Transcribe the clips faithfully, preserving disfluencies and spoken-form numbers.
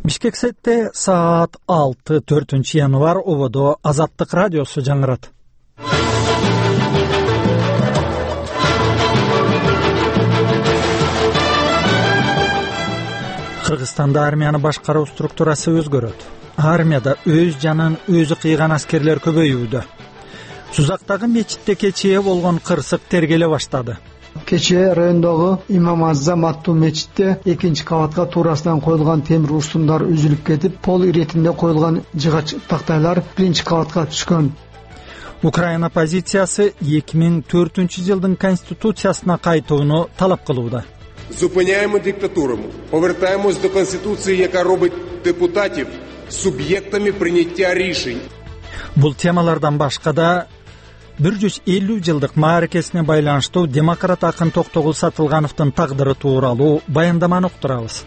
Бишкексетте саат алты төртүнчү январ ободо Азаттык радиосу жаңырат. Кыргызстанда армияны башкаруу структурасы өзгөрөт. Армияда өз жанын өзү кыйган аскерлер көбөйүүдө. Сузактагы мечитте кечээ болгон кырсык тергеле баштады. Кечээ райондогу Имам Аззам аттуу мечитте экинчи кабатка туурасынан коюлган темир урсундар үзүлүп кетип, пол иретинде коюлган жыгач тактайлар биринчи кабатка түшкөн. Украина оппозициясы эки миң төртүнчү жылдын конституциясына кайтууну талап кылууда. Зупиняємо диктатуру, повертаємось до Конституції, яка робить депутатів суб'єктами прийняття рішень. Бул темалардан башка да бир жүз элүү жылдык мааракесине байланыштуу демократ акын Токтогул Сатылгановдун тагдыры тууралуу баяндаманы уктурабыз.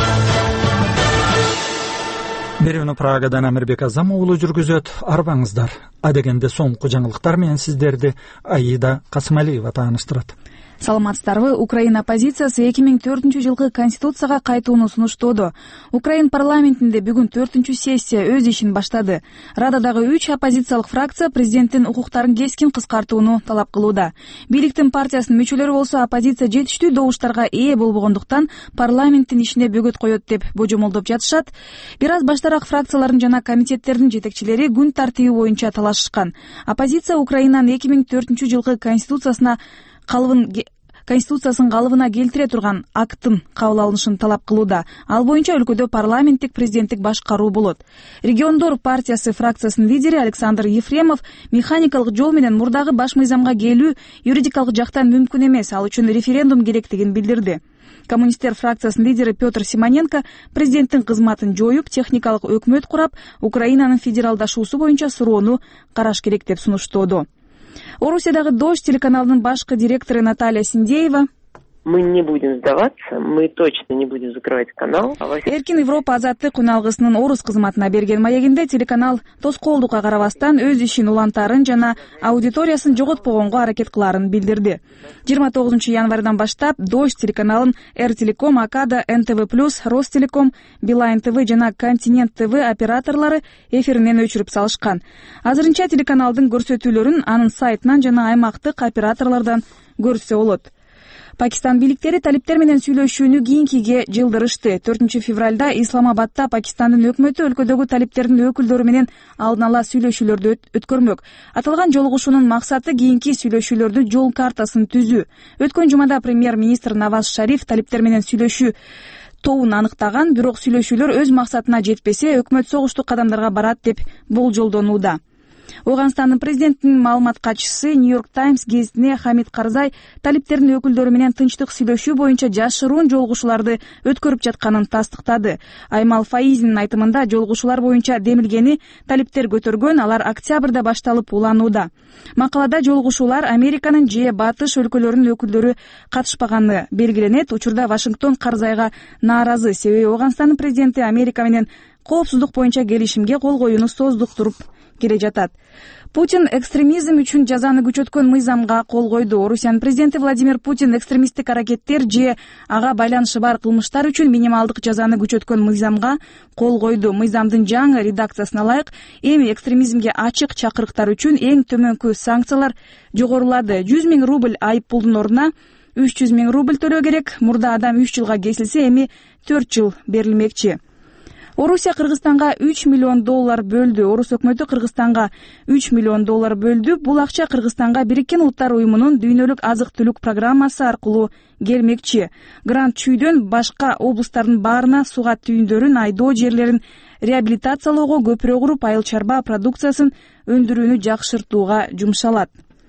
Берүүнү Прагадан Амирбек Азам уулу жүргүзөт. Арбаңыздар. Адегенде соңку жаңылыктар менен сиздерди Аида Касымалиева тааныштырат. Саламатсыздарбы. Украина оппозициясы эки миң төртүнчү жылкы конституцияга кайтууну сунуштоодо. Украин парламентинде бүгүн төртүнчү сессия өз ишин баштады. Рададагы үч оппозициялык фракция президенттин укуктарын кескин кыскартууну талап кылууда. Бийликтин партиясынын мүчөлөрү болсо оппозиция жетиштүү добуштарга ээ болбогондуктан парламенттин ишине бөгөт коет деп божомолдоп жатышат. Бир аз баштараак фракциялардын жана комитеттердин жетекчилери күн тартиби боюнча талашышкан. Оппозиция Украинанын эки миң төртүнчү жылкы конституциясына калыбын Конституциясын калыбына келтире турган акттын кабыл алынышын талап кылууда. Ал боюнча өлкөдө парламенттик президенттик башкаруу болот. Региондор партиясы фракциясынын лидери Александр Ефремов механикалык жол менен мурдагы баш мыйзамга келүү юридикалык жактан мүмкүн эмес, ал үчүн референдум керектигин билдирди. Коммунисттер фракциясынын лидери Петр Симоненко президенттин кызматын жоюп, техникалык өкмөт курап, Украинанын федералдашуусу боюнча суроону караш керек деп сунуштоодо. Орусиядагы Дождь телеканалынын башкы директору Наталья Синдеева: Мы не будем сдаваться, мы точно не будем закрывать канал. Эркин Европа азаттык үналгысынын орус кызматына берген маегинде телеканал тоскоолдукка карабастан өз ишин улантарын жана аудиториясын жоготпогонго аракет кыларын билдирди. жыйырма тогузунчу январдан баштап Дождь телеканалын Эр-Телеком, Акада, Эн Тэ Вэ плюс, Ростелеком, Билайн Тэ Вэ жана Континент Тэ Вэ операторлору эфиринен өчүрүп салышкан. Азырынча телеканалдын көрсөтүүлөрүн анын сайтынан жана аймактык операторлордон көрсө болот. Пакистан бийликтери талиптер менен сүйлөшүүнү кийинкиге жылдырышты. төртүнчү февралда Исламабадда Пакистандын өкмөтү өлкөдөгү талиптердин өкүлдөрү менен алдын ала сүйлөшүүлөрдү өткөрмөк. Аталган жолугушуунун максаты кийинки сүйлөшүүлөрдүн жол картасын түзүү. Өткөн жумада премьер-министр Наваз Шариф талиптер менен сүйлөшүү тобун аныктаган, бирок сүйлөшүүлөр өз максатына жетпесе, өкмөт согуштук кадамдарга барат деп болжолдонууда. Оганстандын президентинин маалымат катчысы Нью-Йорк Таймс гезитине Хамид Карзай талиптердин өкүлдөрү менен тынчтык сүйлөшүү боюнча жашыруун жолугушууларды өткөрүп жатканын тастыктады. Аймал Фаизинин айтымында жолугушуулар боюнча демилгени талиптер көтөргөн, алар октябрда башталып уланууда. Макалада жолугушуулар Американын же батыш өлкөлөрүнүн өкүлдөрү катышпаганы белгиленет. Учурда Вашингтон Карзайга нааразы, себеби Оганстандын президенти Америка менен коопсуздук боюнча келишимге кол коюуну создуктуруп келе жатат. Путин экстремизм үчүн жазаны күчөткөн мыйзамга кол койду. Орусиянын президенти Владимир Путин экстремисттик аракеттер же ага байланышы бар кылмыштар үчүн минималдык жазаны күчөткөн мыйзамга кол койду. Мыйзамдын жаңы редакциясына ылайык, эми экстремизмге ачык чакырыктар үчүн эң төмөнкү санкциялар жогорулады. жүз миң рубль айып пулдун ордуна үч жүз миң рубль төлөө керек. Мурда адам үч жылга кесилсе, эми төрт жыл берилмекчи. Орусия Кыргызстанга үч миллион доллар бөлдү. Орус өкмөтү Кыргызстанга үч миллион доллар бөлдү. Бул акча Кыргызстанга Бириккен Улуттар уюмунун дүйнөлүк азык-түлүк программасы аркылуу келмекчи. Грант чүйдөн башка облустардын баарына суга түйүндөрүн, айдоо жерлерин реабилитациялоого, көпүрө куруп, айыл чарба продукциясын өндүрүүнү жакшыртууга жумшалат.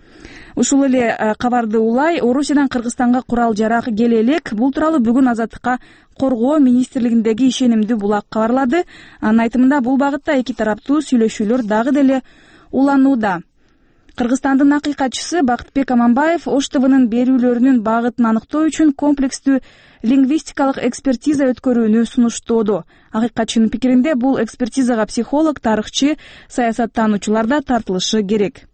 Ушул эле кабарды улай Орусиядан Кыргызстанга курал жарак келе элек. Бул тууралуу бүгүн Азаттыкка Коргоо министрлигиндеги ишенимдүү булак кабарлады. Анын айтымында бул багытта эки тараптуу сүйлөшүүлөр дагы деле уланууда. Кыргызстандын акыйкатчысы Бакытбек Аманбаев Ош Тэ Вэнын берүүлөрүнүн багытын аныктоо үчүн комплекстүү лингвистикалык экспертиза өткөрүүнү сунуштоодо. Акыйкатчынын пикиринде бул экспертизага психолог, тарыхчы, саясаттануучулар да тартылышы керек.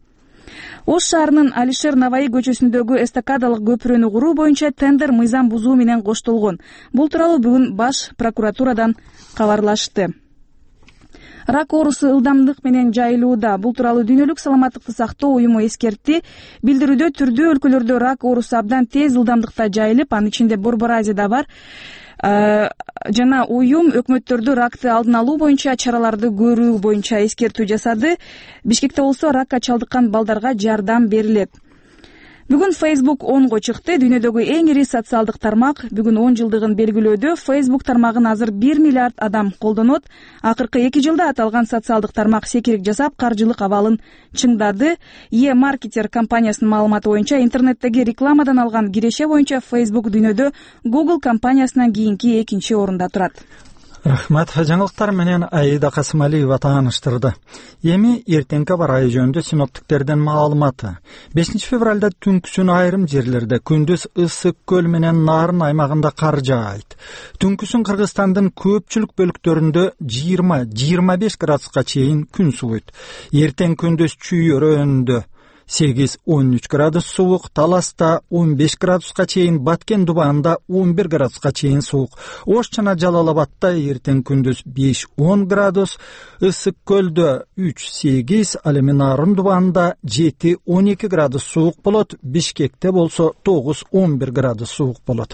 Ош шаарынын Алишер Наваи көчөсүндөгү эстакадалык көпүрөнү куруу боюнча тендер мыйзам бузуу менен коштолгон. Бул тууралуу бүгүн баш прокуратурадан кабарлашты. Рак оорусу ылдамдык менен жайылууда. Бул тууралуу Дүйнөлүк саламаттыкты сактоо уюму эскертти. Билдирүүдө түрдүү өлкөлөрдө рак оорусу абдан тез ылдамдыкта жайылып, анын ичинде Борбор Азияда бар. Жана уюм өкмөттөрдү ракты алдын алуу боюнча чараларды көрүү боюнча эскертүү жасады. Бишкекте болсо ракка чалдыккан балдарга жардам берилет. Бүгүн Facebook онго чыкты. Дүйнөдөгү эң ири социалдык тармак. Бүгүн он жылдыгын белгилөөдө Facebook тармагын азыр бир миллиард адам колдонот. Акыркы эки жылда аталган социалдык тармак секирик жасап, каржылык абалын чыңдады. E-Marketer компаниясынын маалыматы боюнча интернеттеги рекламадан алган киреше боюнча Facebook дүйнөдө Google компаниясынан кийинки экинчи орунда турат. Рахмат. Жаңылыктар менен Аида Касымалиева тааныштырды. Эми эртеңки аба ырайы жөнүндө синоптиктердин маалыматы. бешинчи февралда түнкүсүн айрым жерлерде, күндүз Ысык көл менен Нарын аймагында кар жаайт. Түнкүсүн Кыргызстандын көпчүлүк бөлүктөрүндө жыйырма жыйырма беш градуска чейин күн сууйт. Эртең күндүз Чүй өрөөнүндө сегиз он үч градус суук, Таласта он беш градуска чейин, Баткен Дубаанда он бир градуска чейин суук. Ош жана Жалал Абадта эртең күндүз беш он градус, Ысык көлдө үч сегиз, ал эми Нарын Дубаанда жети он эки градус суук болот, Бишкекте болсо тогуз он бир градус суук болот.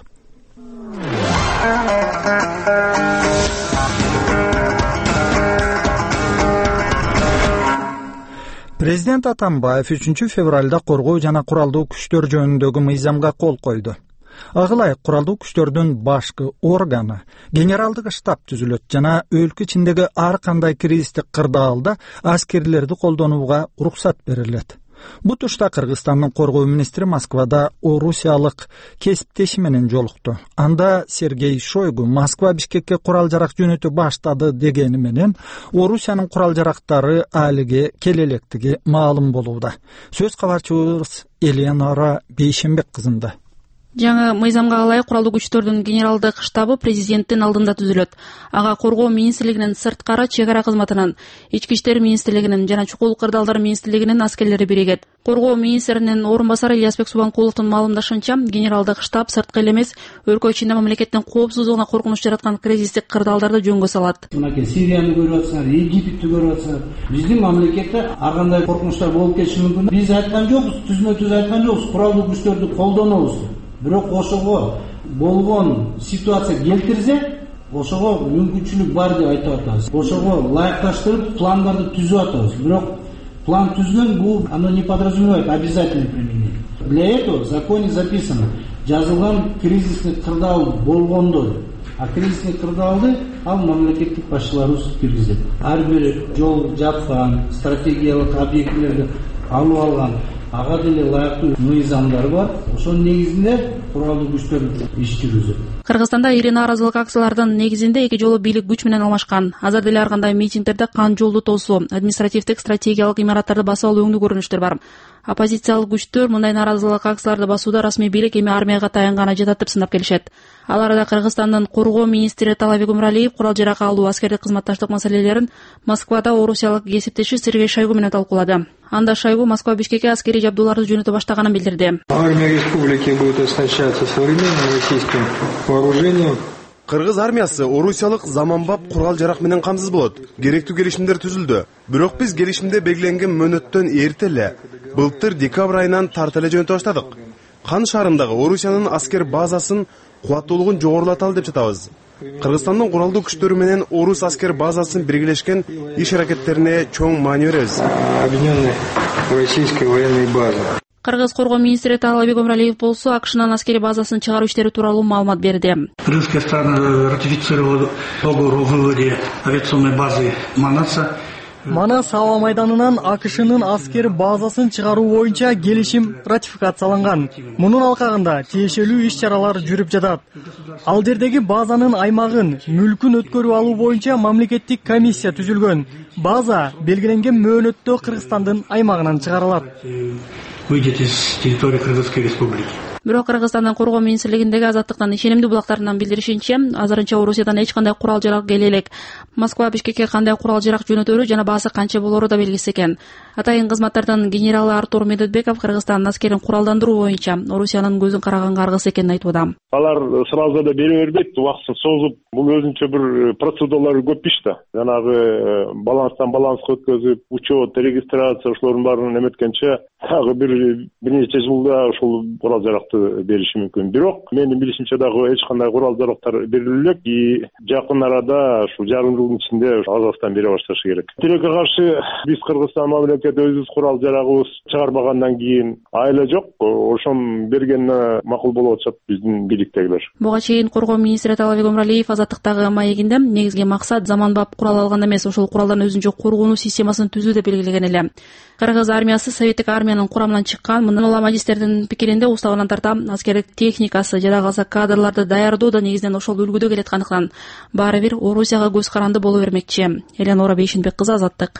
Президент Атамбаев үчүнчү февралда коргоо жана куралдуу күчтөр жөнүндөгү мыйзамга кол койду. Ага ылайык куралдуу күчтөрдүн башкы органы генералдык штаб түзүлөт жана өлкө ичиндеги ар кандай кризистик кырдаалда аскерлерди колдонууга уруксат берилет. Бу тушта Кыргызстандын коргоо министри Москвада орусиялык кесиптеши менен жолукту. Анда Сергей Шойгу Москва Бишкекке курал жарак жөнөтү баштады дегени менен Орусиянын курал жарактары алиге келелектиги маалым болууда. Сөз кабарчыбыз Элена Бейшенбек кызында. Жаңы мыйзамга ылайык куралдуу күчтөрдүн генералдык штабы президенттин алдында түзүлөт. Ага коргоо министрлигинин сырткары чек ара кызматынын, ички иштер министрлигинин жана чукул кырдаалдар министрлигинин аскерлери биригет. Коргоо министринин орун басары Ильясбек Субанкуловдун маалымдашынча, генералдык штаб сырткы эле эмес, өлкө ичинде мамлекеттин коопсуздугуна коркунуч жараткан кризистик кырдаалдарды жөнгө салат. Мынакей Сирияны көрүп атсаңар, Египетти көрүп атсаңар, биздин мамлекетте ар кандай коркунучтар болуп кетиши мүмкүн. Биз айткан жокпуз, түзмө-түз айткан жокпуз, куралдуу күчтөрдү колдонобуз. Бирок ошого болгон ситуация келтирсе, ошого мүмкүнчүлүк бар деп айтып атабыз. Ошого ылайыкташтырып пландарды түзүп атабыз. Бирок план түзгөн бул оно не подразумевает обязательное применение. Для этого в законе записано, жазылган кризисный кырдаал болгондо, а кризисный кырдаалды ал мамлекеттик башчыларыбыз киргизет. Ар бир жол жапкан, стратегиялык объектилерди алып алган ага деле ылайыктуу мыйзамдар бар. Ошонун негизинде куралдуу күчтөр иш жүргүзөт. Кыргызстанда ири нааразылык акциялардын негизинде эки жолу бийлик күч менен алмашкан. Азыр деле ар кандай митингдерде кан жолду тосуу, административдик стратегиялык имараттарды басып алуу өңдүү көрүнүштөр бар. Оппозициялык күчтөр мындай нааразылык акцияларды басууда расмий бийлик эми армияга таянганы жатат деп сынап келишет. Ал арада Кыргызстандын коргоо министри Таалайбек Умуралиев курал жарак алуу, аскердик кызматташтык маселелерин Москвада орусиялык кесиптеши Сергей Шойгу менен талкуулады. Анда Шойгу Москва Бишкекке аскерий жабдууларды жөнөтө баштаганын билдирди. Армия республики будет оснащаться современным российским вооружением. Кыргыз армиясы орусиялык заманбап курал жарак менен камсыз болот. Керектүү келишимдер түзүлдү. Бирок биз келишимде белгиленген мөөнөттөн эрте эле былтыр декабрь айынан тарта эле жөнөтө баштадык. Кан шаарындагы Орусиянын аскер базасын кубаттуулугун жогорулаталы деп жатабыз. Кыргызстандын куралдуу күчтөрү менен орус аскер базасын биргелешкен иш аракеттерине чоң маани беребиз. Объединенная российская военная база. Кыргыз коргоо министри Таалайбек Умуралиев болсо акшнын аскери базасын чыгаруу иштери тууралуу маалымат берди. Кыргызская страна ратифицировала договор о выводе авиационной базы Манаса. Манас аба майданынан акшнын аскер базасын чыгаруу боюнча келишим ратификацияланган. Мунун алкагында тиешелүү иш-чаралар жүрүп жатат. Ал жердеги базанын аймагын, мүлкүн өткөрүп алуу боюнча мамлекеттик комиссия түзүлгөн. База белгиленген мөөнөттө Кыргызстандын аймагынан чыгарылат. Выйдет из территории Кыргызской республики. Бирок Кыргызстандын коргоо министрлигиндеги Азаттыктын ишенимдүү булактарынан билдиришинче, азырынча Орусиядан эч кандай курал жарак келе элек. Москва Бишкекке кандай курал жарак жөнөтөрү жана баасы канча болору да белгисиз экен. Атайын кызматтардын генералы Артур Медетбеков Кыргызстандын аскерин куралдандыруу боюнча Орусиянын көзүн караганга аргысыз экенин айтууда. Алар сразу да бере бербейт, убактысын созуп, бул өзүнчө бир процедуралары көп иш да. Жанагы баланстан баланска өткөзүп, учет, регистрация ошолордун баарын эметкенче дагы бир бир нече жылда ушул курал жаракты бериши мүмкүн. Бирок менин билишимче дагы эч кандай курал жарактар бериле элек и жакын арада ушул жарым жылдын ичинде Казакстан бере башташы керек. Тилекке каршы биз Кыргызстан мамлекети өзүбүз курал жарагыбыз чыгарбагандан кийин айла жок, ошон бергенине макул болуп атышат биздин бийликтегилер. Буга чейин коргоо министри Талабек Өмүралиев Азаттыктагы маегинде негизги максат заманбап курал алган эмес, ошол куралдын өзүнчө коргонуу системасын түзүү деп белгилеген эле. Кыргыз армиясы советтик армиянын курамынан чыккан, мындан улам адистердин пикиринде уставынан тарта аскерлик техникасы жана каза кадрларды даярдоо да негизинен ошол үлгүдө келаткандыктан баары бир Орусияга көз каранды боло бермекчи. Эленора Бейшинбек кызы, Азаттык.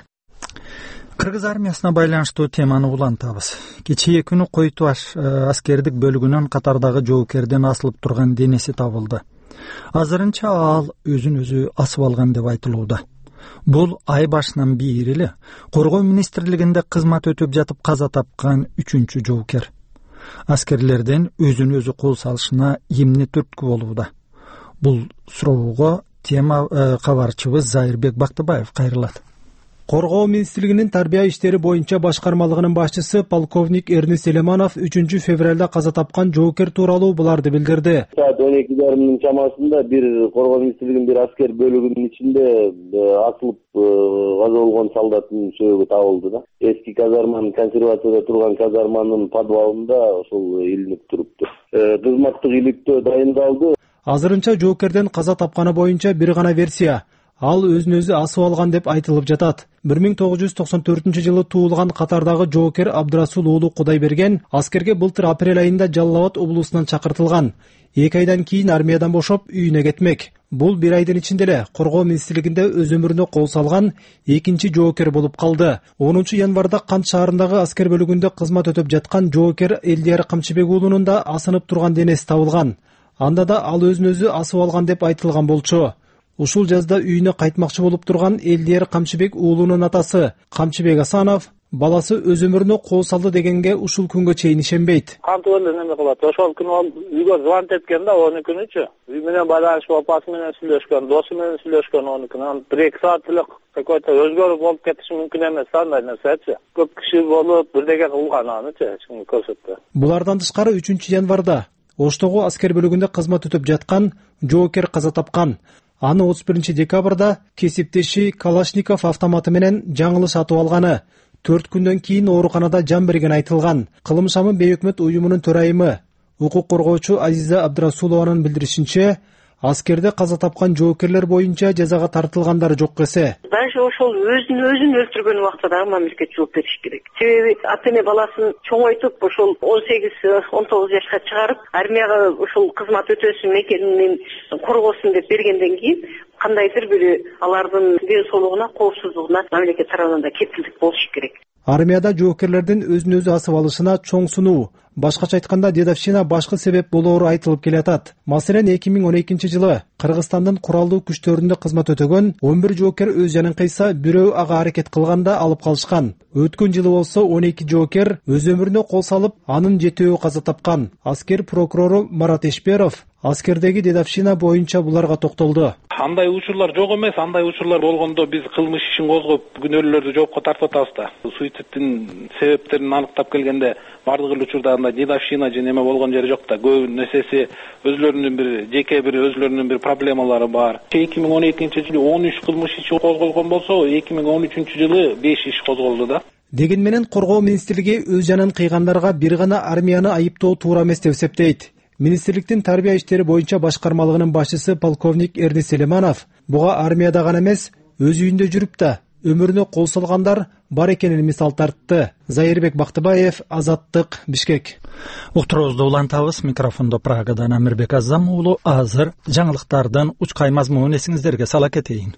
Кыргыз армиясына байланыштуу теманы улантабыз. Кечээ күнү Койтуаш аскердик бөлүгүнөн катардагы жоокердин асылып турган денеси табылды. Азырынча ал өзүн өзү асып алган деп айтылууда. Бул ай башынан бери эле коргоо министрлигинде кызмат өтүп жатып каза тапкан үчүнчү жоокер. Аскерлерден өзүн өзү кол салышына эмне түрткү болууда? Бул суроого тема кабарчыбыз Зайырбек Бактыбаев кайрылат. Коргоо министрлигинин тарбия иштери боюнча башкармалыгынын башчысы полковник Эрнис Селеманов үчүнчү февралда каза тапкан жоокер тууралуу буларды билдирди. Саат он эки жарымдын чамасында бир коргоо министрлигинин бир аскер бөлүгүнүн ичинде асылып каза болгон солдаттын сөөгү табылды да. Эски казарманын, консервацияда турган казарманын подвалында ошол илинип турупту. Кызматтык иликтөө дайындалды. Азырынча жоокерден каза тапканы боюнча бир гана версия. Ал өзүн өзү асып алган деп айтылып жатат. бир миң тогуз жүз токсон төртүнчү жылы туулган Катардагы жоокер Абдырасул уулу Кудайберген аскерге былтыр апрель айында Жалал Абад облусунан чакыртылган. эки айдан кийин армиядан бошоп үйүнө кетмек. Бул бир айдын ичинде эле коргоо министрлигинде өз өмүрүнө кол салган экинчи жоокер болуп калды. онунчу январда Кант шаарындагы аскер бөлүгүндө кызмат өтүп жаткан жоокер Элдияр Камчыбек уулунун да асынып турган денеси табылган. Анда да ал өзүн өзү асып алган деп айтылган болчу. Ушул жазда үйүнө кайтмакчы болуп турган Элдияр Камчыбек уулунун атасы Камчыбек Асанов баласы өз өмүрүнө кол салды дегенге ушул күнгө чейин ишенбейт. Кантип эле неме кылат? Ошол күнү ал үйгө звонок эткен да, он күнүчү. Үй менен байланышып, апасы менен сүйлөшкөн, досу менен сүйлөшкөн он күнү. бир эки саат эле какой-то өзгөрүп болуп кетиши мүмкүн эмес андай нерсечи. Көп киши болуп бирдеге кылган анычы, эч ким көрсөттү. Булардан тышкары үчүнчү январда Оштогу аскер бөлүгүндө кызмат өтүп жаткан жоокер каза тапкан. Аны отуз биринчи декабрда кесиптеши Калашников автоматы менен жаңылыш атып алганы, төрт күндөн кийин ооруканада жан берген айтылган. Кылым шамы бейөкмөт уюмунун төрайымы, укук коргоочу Азиза Абдырасулованын билдиришинче, аскерде каза тапкан жоокерлер боюнча жазага тартылгандар жок эсе. Даже ошол өзүн өзүн өлтүргөн убакта дагы мамлекет жооп бериш керек. Себеби ата эне баласын чоңойтуп, ошол он сегиз он тогуз жашка чыгарып, армияга ошол кызмат өтөсүн, мекенин коргосун деп бергенден кийин кандайдыр бир алардын ден соолугуна, коопсуздугуна мамлекет тарабынан да кепилдик болуш керек. Армияда жоокерлердин өзүн өзү асып алышына чоң сунуу, башкача айтканда дедовщина башкы себеп болоору айтылып келатат. Маселен эки миң он экинчи жылы Кыргызстандын куралдуу күчтөрүндө кызмат өтөгөн он бир жоокер өз жанын кыйса, бирөө ага аракет кылганда алып калышкан. Өткөн жылы болсо он эки жоокер өз өмүрүнө кол салып, анын жетөө каза тапкан. Аскер прокурору Марат Эшперов аскердеги дедовщина боюнча буларга токтолду. Андай учурлар жок эмес, андай учурлар болгондо биз кылмыш ишин козгоп, күнөөлүүлөрдү жоопко тартып атабыз да. Суицидтин себептерин аныктап келгенде бардык эле учурда андай дедовщина же неме болгон жери жок да. Көп нерсеси өзлөрүнүн бир жеке бир өзлөрүнүн бир проблемалары бар. эки миң он экинчи жылы он үч кылмыш иши козголгон болсо, эки миң он үчүнчү жылы беш иш козголду да. Деген менен коргоо министрлиги өз жанын кыйгандарга бир гана армияны айыптоо туура эмес деп эсептейт. Министрликтин тарбия иштери боюнча башкармалыгынын башчысы полковник Эрнис Селеманов буга армияда гана эмес, өз үйүндө жүрүп да өмүрүнө кол салгандар бар экенин мисал тартты. Зайырбек Бактыбаев, Азаттык, Бишкек. Уктуруубузду улантабыз. Микрофондо Прагадан Амирбек Азам уулу. Азыр жаңылыктардын учкай мазмунун эсиңиздерге сала кетейин.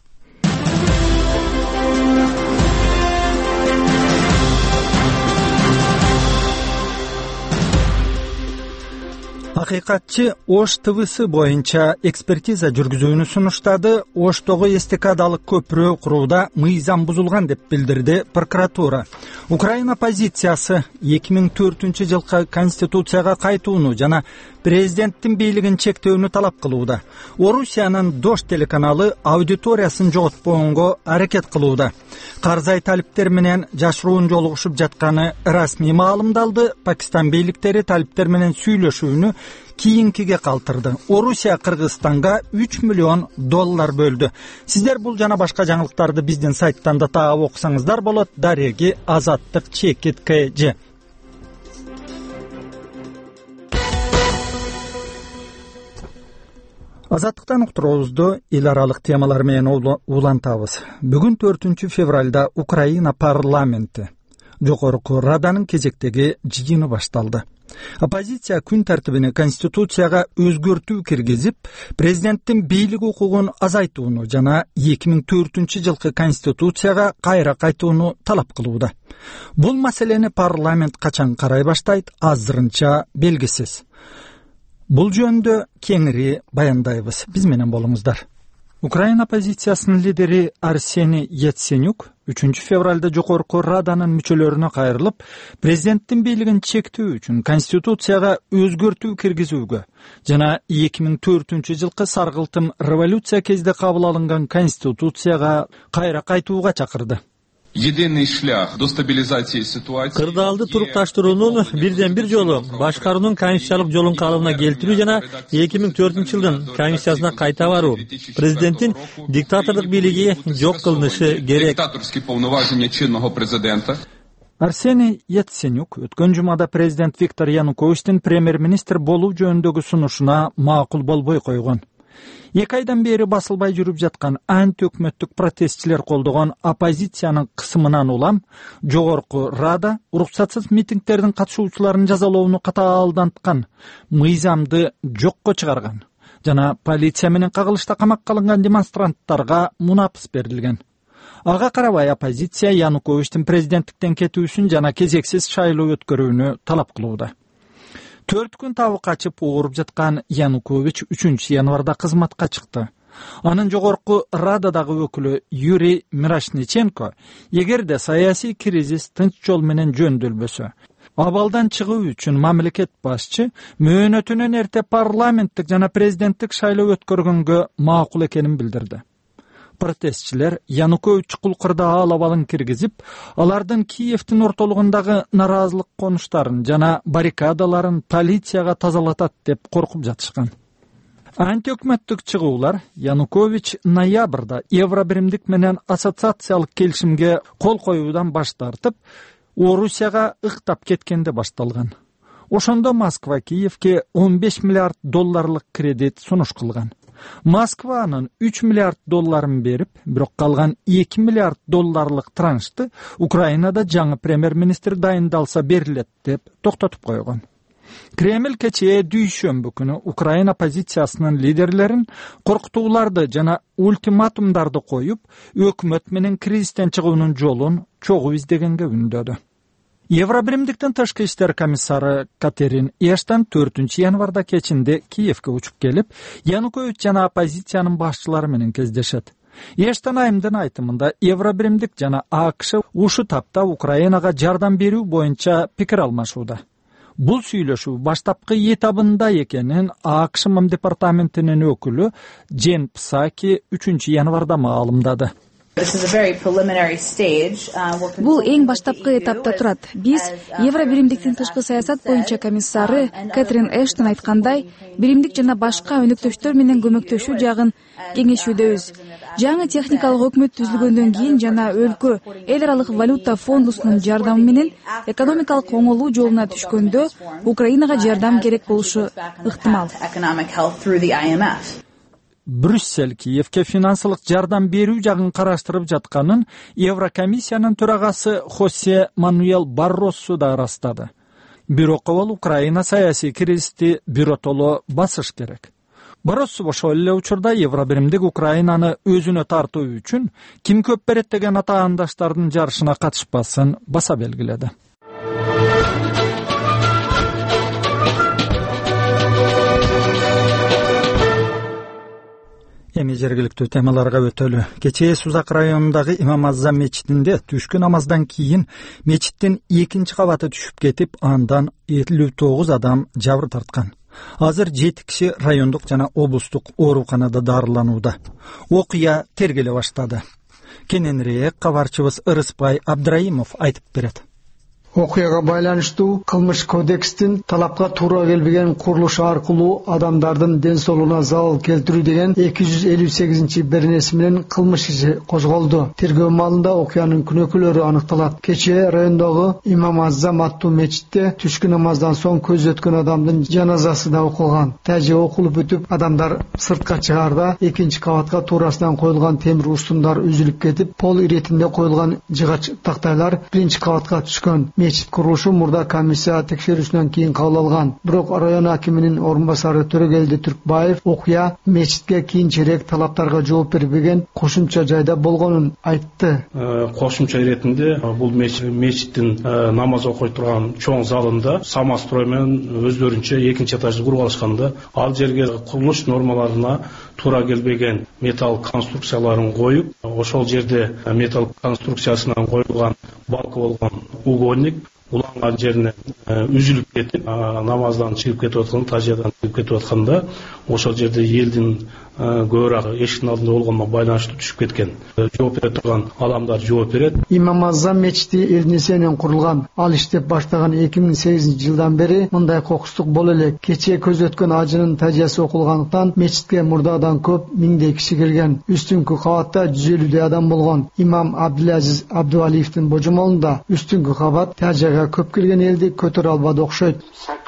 Акыйкатчы Ош ТВсы боюнча экспертиза жүргүзүүнү сунуштады. Оштогу эстакадалык көпүрө курууда мыйзам бузулган деп билдирди прокуратура. Украина оппозициясы эки миң төртүнчү жылкы конституцияга кайтууну жана президенттин бийлигин чектөөнү талап кылууда. Орусиянын Дош телеканалы аудиториясын жоготпогонго аракет кылууда. Карзай талиптер менен жашыруун жолугушуп жатканы расмий маалымдалды. Пакистан бийликтери талиптер менен сүйлөшүүнү кийинкиге калтырды. Орусия Кыргызстанга үч миллион доллар бөлдү. Сиздер бул жана башка жаңылыктарды биздин сайттан да таап окусаңыздар болот. Дареги Азаттык Чекит КЖ. Азаттыктан уктуруубузду эл аралык темалар менен улантабыз. Бүгүн төртүнчү февралда Украина парламенти Жогорку Раданын кезектеги жыйыны башталды. Оппозиция күн тартибине конституцияга өзгөртүү киргизип, президенттин бийлик укугун азайтууну жана эки миң төртүнчү жылкы конституцияга кайра кайтууну талап кылууда. Бул маселени парламент качан карай баштайт, азырынча белгисиз. Бул жөнүндө кеңири баяндайбыз. Биз менен болуңуздар. Украина оппозициясынын лидери Арсений Яценюк үчүнчү февралда Жогорку Раданын мүчөлөрүнө кайрылып, президенттин бийлигин чектөө үчүн конституцияга өзгөртүү киргизүүгө жана эки миң төртүнчү жылкы саргылтым революция кезде кабыл алынган конституцияга кайра кайтууга чакырды. Кырдаалды турукташтыруунун бирден бир жолу башкаруунун конституциялык жолун калыбына келтирүү жана эки миң төртүнчү жылдын конституциясына кайта баруу. Президенттин диктатордук бийлиги жок кылынышы керек. Арсений Яценюк өткөн жумада президент Виктор Януковичтин премьер-министр болуу жөнүндөгү сунушуна макул болбой койгон. Эки айдан бери басылбай жүрүп жаткан анти өкмөттүк протестчилер колдогон оппозициянын кысымынан улам Жогорку Рада уруксатсыз митингдердин катышуучуларын жазалоону катаалданткан, мыйзамды жокко чыгарган жана полиция менен кагылышта камакка алынган демонстранттарга мунапыс берилген. Ага карабай оппозиция Януковичтин президенттиктен кетүүсүн жана кезексиз шайлоо өткөрүүнү талап кылууда. Төрт күн табы качып ооруп жаткан Янукович үчүнчү январда кызматка чыкты. Анын Жогорку Рададагы өкүлү Юрий Мирошниченко эгерде саясий кризис тынч жол менен жөндөлбөсө, абалдан чыгуу үчүн мамлекет башчы мөөнөтүнөн эрте парламенттик жана президенттик шайлоо өткөргөнгө макул экенин билдирди. Протестчилер Янукович чукулкурда аал абалын киргизип, алардын Киевдин ортолугундагы нараазылык конуштарын жана баррикадаларын полицияга тазалатат деп коркуп жатышкан. Анти-өкмөттүк чыгуулар Янукович ноябрда Евробиримдик менен ассоциациялык келишимге кол коюудан баш тартып, Орусияга ыктап кеткенде башталган. Ошондо Москва Киевге он беш миллиард долларлык кредит сунуш кылган. Москва анын үч миллиард долларын берип, бирок калган эки миллиард долларлык траншты Украинада жаңы премьер-министр дайындалса берилет деп токтотуп койгон. Кремль кечээ дүйшөмбү күнү Украина оппозициясынын лидерлерин коркутууларды жана ультиматумдарды коюп, өкмөт менен кризистен чыгуунун жолун чогуу издегенге үндөдү. Евробиримдиктин тышкы иштер комиссары Катерин Эштон төртүнчү январда кечинде Киевге учуп келип, Янукович жана оппозициянын башчылары менен кездешет. Эштон айымдын айтымында Евробиримдик жана АКШ ушу тапта Украинага жардам берүү боюнча пикир алмашууда. Бул сүйлөшүү баштапкы этабында экенин АКШ МАМ департаментинин өкүлү Джен Псаки үчүнчү январда маалымдады. Бул эң баштапкы этапта турат. Биз Евробиримдиктин тышкы саясат боюнча комиссары Кэтрин Эштон айткандай, биримдик жана башка өнөктөштөр менен көмөктөшүү жагын кеңешүүдөбүз. Жаңы техникалык өкмөт түзүлгөндөн кийин жана өлкө эл аралык валюта фондусунун жардамы менен экономикалык оңолуу жолуна түшкөндө Украинага жардам керек болушу ыктымал. Брюссель Киевке финансылык жардам берүү жагын караштырып жатканын Еврокомиссиянын төрагасы Хосе Мануэл Барросу да ырастады. Бирок ал Украина саясий кризисти биротоло басыш керек. Барросу ошол эле учурда Евробиримдик Украинаны өзүнө тартуу үчүн ким көп берет деген атаандаштардын жарышына катышпасын баса белгиледи. Эми жергиликтүү темаларга өтөлү. Кечээ Сузак районундагы Имам Аззам мечитинде түшкү намаздан кийин мечиттин экинчи кабаты түшүп кетип, андан элүү тогуз адам жабыр тарткан. Азыр жети киши райондук жана облустук ооруканада дарыланууда. Окуя тергеле баштады. Кененирээк кабарчыбыз Ырыспай Абдраимов айтып берет. Окуяга байланыштуу кылмыш кодекстин талапка туура келбеген курулуш аркылуу адамдардын ден соолугуна залал келтирүү деген эки жүз элүү сегизинчи беренеси менен кылмыш иши козголду. Тергөө маалында окуянын күнөөкүлөрү аныкталат. Кечээ райондогу Имам Аззам аттуу мечитте түшкү намаздан соң көз өткөн адамдын жаназасы да окулган. Тажы окулуп өтүп, адамдар сыртка чыгаарда экинчи кабатка туурасынан коюлган темир устундар үзүлүп кетип, пол иретинде коюлган жыгач тактайлар биринчи кабатка түшкөн. Мечит курулушу мурда комиссия текшерүүсүнөн кийин кабыл алган. Бирок район акиминин орун басары Төрөгелди Түркбаев окуя мечитке кийинчерээк талаптарга жооп бербеген кошумча жайда болгонун айтты. Кошумча иретинде бул мечиттин намаз окуй турган чоң залында самострой менен өздөрүнчө экинчи этажды куруп алышканда, ал жерге курулуш нормаларына туура келбеген металл конструкцияларын коюп, ошол жерде металл конструкциясынан коюлган балка болгон угольник уланган жерине үзүлүп кетип, намаздан чыгып кетип аткан, тажиядан чыгып кетип атканда, ошол жерде элдин көбүрөөк эшиктин алдында болгонуна байланыштуу түшүп кеткен. Жооп бере турган адамдар жооп берет. Имам Аззам мечити эл несиенен курулган. Ал иштеп баштаган эки миң сегизинчи жылдан бери мындай кокустук боло элек. Кечээ көз өткөн ажынын тажиясы окулгандыктан мечитке мурдадан көп миңдей киши келген. Үстүнкү кабатта жүз элүүдөй адам болгон. Имам Абдулазиз Абдуалиевдин божомолунда үстүнкү кабат тажияга көп келген элди көтөрө албады окшойт.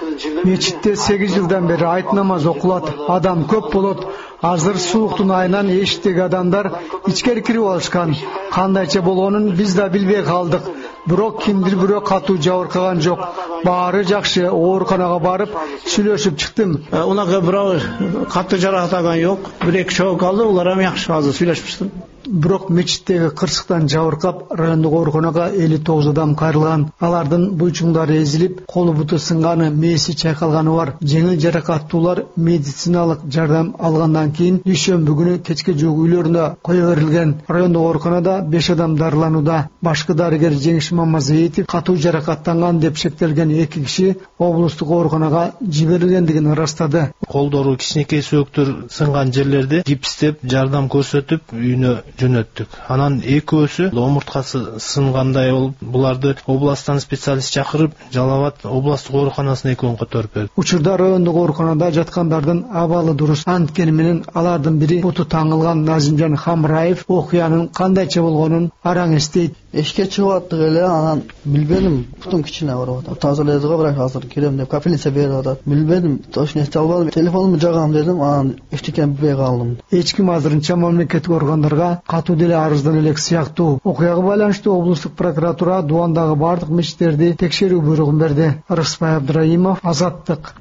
Мечитте сегиз жылдан бери айт намаз окулат. Адам көп болот. Азыр сууктун айынан эшиктеги адамдар ичкери кирип алышкан. Кандайча болгонун биз да билбей калдык. Бирок кимдир бирөө катуу жабыркаган жок. Баары жакшы. Ооруканага барып сүйлөшүп чыктым. Унага бирөө катуу жаракатаган жок. Бир эки чоо калды, улар эми жакшы азыр сүйлөшүптүр. Бирок мечиттеги кырсыктан жабыркап, райондук ооруканага элүү тогуз адам кайрылган. Алардын буйчуңдары эзилип, колу буту сынганы, мээси чайкалганы бар. Жеңил жаракаттуулар медициналык жардам алгандан кийин дүйшөмбү күнү кечке жуук үйлөрүнө кое берилген. Райондук ооруканада беш адам дарыланууда. Башкы дарыгер Жеңиш Мамазаитов катуу жаракаттанган деп шектелген эки киши облустук ооруканага жиберилгендигин ырастады. Колдору кичинекей сөөктөр сынган жерлерде гипстеп жардам көрсөтүп үйүнө жөнөттүк. Анан экөөсү омурткасы сынгандай болуп, буларды областтан специалист чакырып, Жалал Абад областтык ооруканасына экөөнү көтөрүп берди. Учурда райондук ооруканада жаткандардын абалы дурус. Анткени менен алардын бири буту таңылган Назимжан Хамраев окуянын кандайча болгонун араң эстейт. Эшке чыгып аттык эле, анан билбедим, бутум кичине ооруп атат. Тазалайды го, бирок азыр келем деп капельница берип атат. Билбедим, точно эсте албадым. Телефонумду жагам дедим, анан эчтекени билбей калдым. Эч ким азырынча мамлекеттик органдарга катуу деле арыздан элек сыяктуу. Окуяга байланыштуу облустук прокуратура Дубандагы бардык мечиттерди текшерүү буйругун берди. Ырыспай Абдраимов, Азаттык.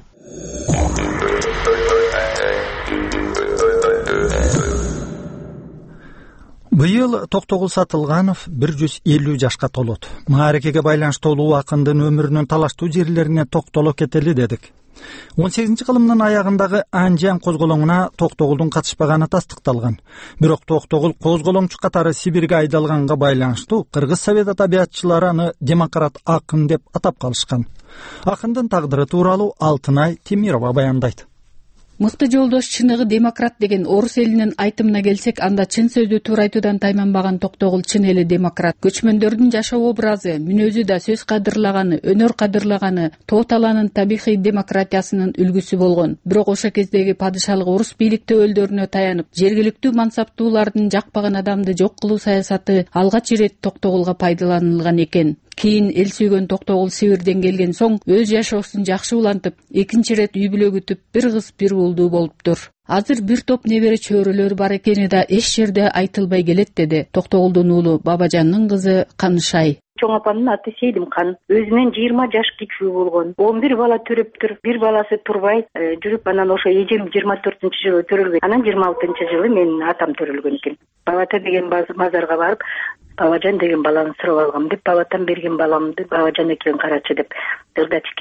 Быйыл Токтогул Сатылганов бир жүз элүү жашка толот. Мааракеге байланыштуу улуу акындын өмүрүнүн талаштуу жерлерине токтоло кетели дедик. он сегизинчи кылымдын аягындагы Анжан козголоңуна Токтогулдун катышпаганы тастыкталган. Бирок Токтогул козголоңчу катары Сибирге айдалганга байланыштуу Кыргыз совет адабиятчылары аны демократ акын деп атап калышкан. Акындын тагдыры тууралуу Алтынай Темирова баяндайт. Мыкты жолдош чыныгы демократ деген орус элинин айтымына келсек, анда чын сөздү туура айтуудан тайманбаган Токтогул чын эле демократ. Көчмөндөрдүн жашоо образы, мүнөзү да сөз кадырлаганы, өнөр кадырлаганы, Тоо талаанын табигый демократиясынын үлгүсү болгон. Бирок ошо кездеги падышалык орус бийлик төөлдөрүнө таянып, жергиликтүү мансаптуулардын жакпаган адамды жок кылуу саясаты алгач ирет Токтогулга пайдаланылган экен. Кийин эл сүйгөн Токтогул Сибирден келген соң өз жашоосун жакшы улантып, экинчи ирет үй бүлө күтүп, бир кыз бир уулдуу болуптур. Азыр бир топ небере чөөрөлөр бар экени да эч жерде айтылбай келет, деди Токтогулдун уулу Бабажандын кызы Канышай. Чоң апамдын аты Сейдимкан. Өзүнөн жыйырма жаш кичүү болгон. он бир бала төрөптүр. Бир баласы турбай жүрүп, анан ошо эжем жыйырма төртүнчү жылы төрөлгөн. Анан жыйырма алтынчы жылы менин атам төрөлгөн экен. Бабата деген мазарга барып, Бабажан деген баланы сурап алгам деп, бабатан берген баламды Бабажан экөөң карачы деп ырдачы экен.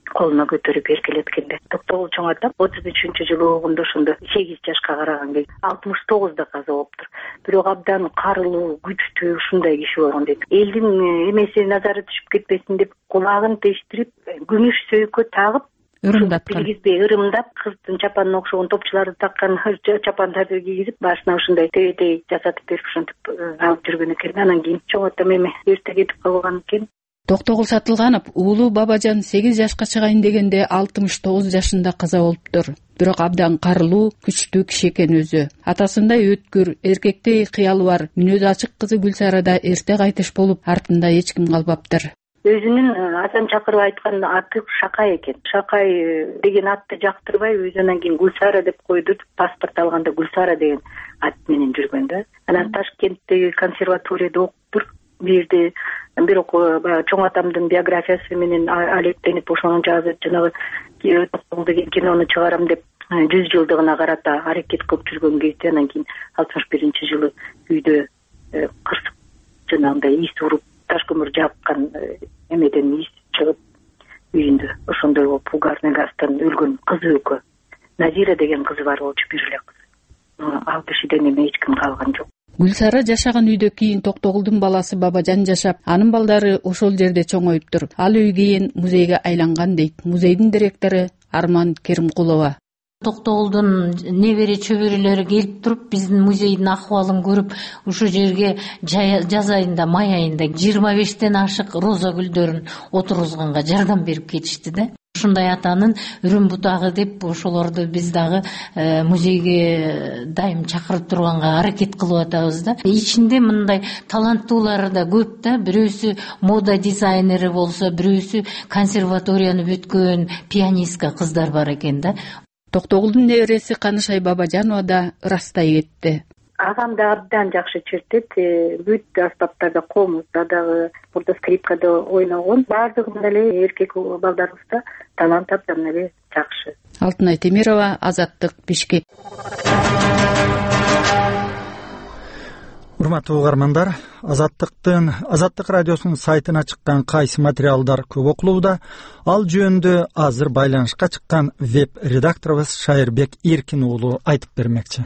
колуна көтөрүп эркелеткенде. Токтогул чоң атам отуз үчүнчү жылы болгондо ошондо сегиз жашка караган кезде алтымыш тогузда каза болуптур. Бирок абдан карылуу, күчтүү ушундай киши болгон дейт. Элдин эмеси назары түшүп кетпесин деп кулагын тештирип, күмүш сөйкө тагып ырымдаткан. Киргизбей ырымдап, кыздын чапанына окшогон топчуларды таккан чапандарды кийгизип, башына ушундай тегетей жасатып берип ошентип алып жүргөн экен. Анан кийин чоң атам эми эрте кетип калган экен. Токтогул Сатылганов уулу Бабажан сегиз жашка чыгайын дегенде алтымыш тогуз жашында каза болуптур. Бирок абдан карылуу, күчтүү киши экен өзү. Атасындай өткүр, эркектей кыялы бар, мүнөзү ачык кызы Гүлсара да эрте кайтыш болуп, артында эч ким калбаптыр. Өзүнүн Асан чакырып айткан аты Шакай экен. Шакай деген атты жактырбай, өзү анан кийин Гүлсара деп койду. Паспорт алганда Гүлсара деген ат менен жүргөн да. Анан Ташкенттеги консерваторияда окуптур. Бирде бирок баягы чоң атамдын биографиясы менен алектенип ошону жазып, жанагы Токтогул деген кинону чыгарам деп жүз жылдыгына карата аракет кылып жүргөн кезде анан кийин алтымыш биринчи жылы үйдө кырсык жанагындай ис уруп, таш көмүр жаккан эмеден ис чыгып үйүндө ошондой болуп угарный газдан өлгөн кызы экөө. Назира деген кызы бар болчу, бир эле кыз. Ал кишиден эми эч ким калган жок. Гүлсара жашаган үйдө кийин Токтогулдун баласы Бабажан жашап, анын балдары ошол жерде чоңоюптур. Ал үй кийин музейге айланган дейт. Музейдин директору Арман Керимкулова. Токтогулдун небере чөбөрөлөрү келип туруп, биздин музейдин акыбалын көрүп, ушул жерге жаз айында, май айында жыйырма бештен ашык роза гүлдөрүн отургузганга жардам берип кетишти да. Ушундай атанын үрүн бутагы деп ошолорду биз дагы музейге дайым чакырып турганга аракет кылып атабыз да. Ичинде мындай таланттуулары да көп да. Бирөөсү мода дизайнери болсо, бирөөсү консерваторияны бүткөн пианистка кыздар бар экен да. Токтогулдун небереси Канышай Бабажанова да ырастай кетти. Агам да абдан жакшы чертет, бүт аспаптарда, комузда дагы, burada скрипкада ойногон. Баардыгында эле эркек балдарыбызда талант абдан эле жакшы. Алтынай Темирова, Азаттык, Бишкек. Урматтуу угармандар, Азаттыктын Азаттык радиосунун сайтына чыккан кайсы материалдар көп окулууда, ал жөнүндө азыр байланышка чыккан веб редакторубуз Шайырбек Эркин уулу айтып бермекчи.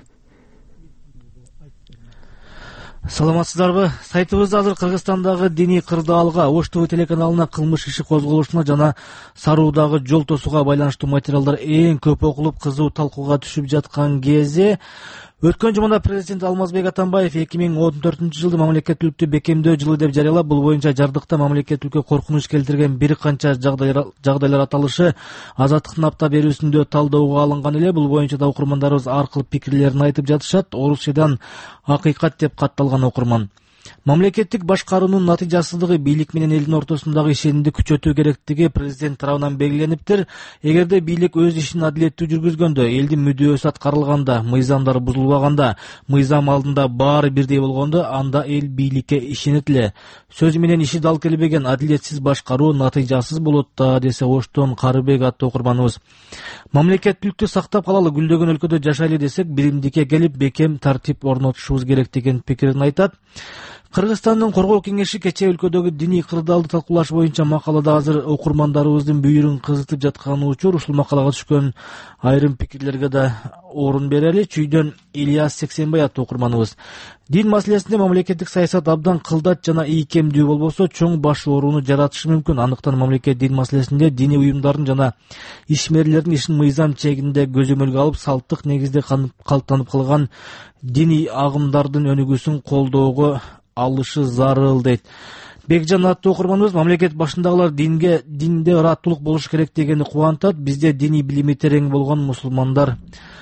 Саламатсыздарбы? Сайтыбызда азыр Кыргызстандагы диний кырдаалга, Ош ТВ телеканалына кылмыш иши козголушуна жана Саруудагы жол тосууга байланыштуу материалдар эң көп окулуп, кызуу талкууга түшүп жаткан кезде өткөн жумада президент Алмазбек Атамбаев эки миң он төртүнчү жылды мамлекеттүүлүктү бекемдөө жылы деп жарыялап, бул боюнча жардыкта мамлекеттүүлүккө коркунуч келтирген бир канча жагдайлар аталышы Азаттыктын апта берүүсүндө талдоого алынган эле. Бул боюнча да окурмандарыбыз ар кыл пикирлерин айтып жатышат. Орусчадан акыйкат деп катталган окурман. Мамлекеттик башкаруунун натыйжасыздыгы бийлик менен элдин ортосундагы ишенимди күчөтүү керектиги президент тарабынан белгилениптир. Эгерде бийлик өз ишин адилеттүү жүргүзгөндө, элдин мүдөөсү аткарылганда, мыйзамдар бузулбаганда, мыйзам алдында баары бирдей болгондо, анда эл бийликке ишенет эле. Сөзү менен иши дал келбеген адилетсиз башкаруу натыйжасыз болот да, десе Оштон Карыбек аттуу окурманыбыз. Мамлекеттүүлүктү сактап калалы, гүлдөгөн өлкөдө жашайлы десек, биримдикке келип бекем тартип орнотушубуз керек деген пикирин айтат. Кыргызстандын коргоо кеңеши кечээ өлкөдөгү диний кырдаалды талкуулаш боюнча макалада азыр окурмандарыбыздын бүйүрүн кызытып жаткан учур. Ушул макалага түшкөн айрым пикирлерге да орун берели. Чүйдөн Ильяс Сексенбай аттуу окурманыбыз. Дин маселесинде мамлекеттик саясат абдан кылдат жана ийкемдүү болбосо, чоң баш орууну жаратышы мүмкүн. Андыктан мамлекет дин маселесинде диний уюмдардын жана ишмерлердин ишин мыйзам чегинде көзөмөлгө алып, салттык негизде калыптанып калган диний агымдардын өнүгүүсүн колдоого алышы зарыл дейт. Бекжан аттуу окурманыбыз мамлекет башындагылар динге динде ыраттуулук болуш керек дегени кубантат. Бизде диний билими терең болгон мусулмандар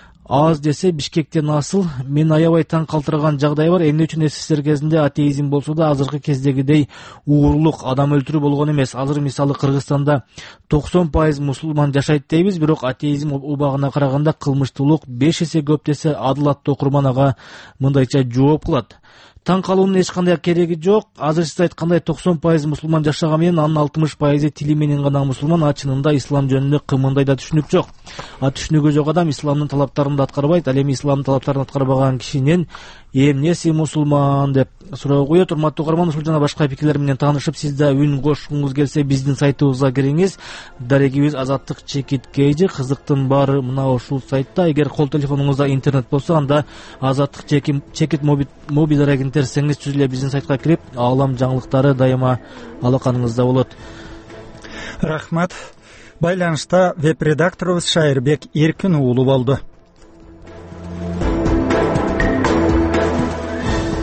аз десе, Бишкектен асыл. Мен аябай таң калтырган жагдай бар. Эмне үчүн СССР кезинде атеизм болсо да, азыркы кездегидей уурулук, адам өлтүрүү болгон эмес. Азыр мисалы Кыргызстанда токсон пайыз мусулман жашайт дейбиз, бирок атеизм убагына караганда кылмыштуулук беш эсе көп десе, Адыл аттуу окурман ага мындайча жооп кылат. Таң калуунун эч кандай кереги жок. Азыр сиз айткандай токсон пайыз мусулман жашаган менен анын алтымыш пайызы тили менен гана мусулман, а чынында ислам жөнүндө кымындай да түшүнүк жок. А түшүнүгү жок адам исламдын талаптарын да аткарбайт. Ал эми исламдын талаптарын аткарбаган кишинин эмнеси мусулман деп суроо коет. Урматтуу угарман, ушул жана башка пикирлер менен таанышып, сиз да үн кошкуңуз келсе биздин сайтыбызга кириңиз. Дарегибиз Азаттык чекит кейжи. Кызыктын баары мына ушул сайтта. Эгер кол телефонуңузда интернет болсо, анда Азаттык чекит моби дарегин терсеңиз түз эле биздин сайтка кирип, аалам жаңылыктары дайыма алаканыңызда болот. Рахмат. Байланышта веб-редакторубуз Шайырбек Эркин уулу болду.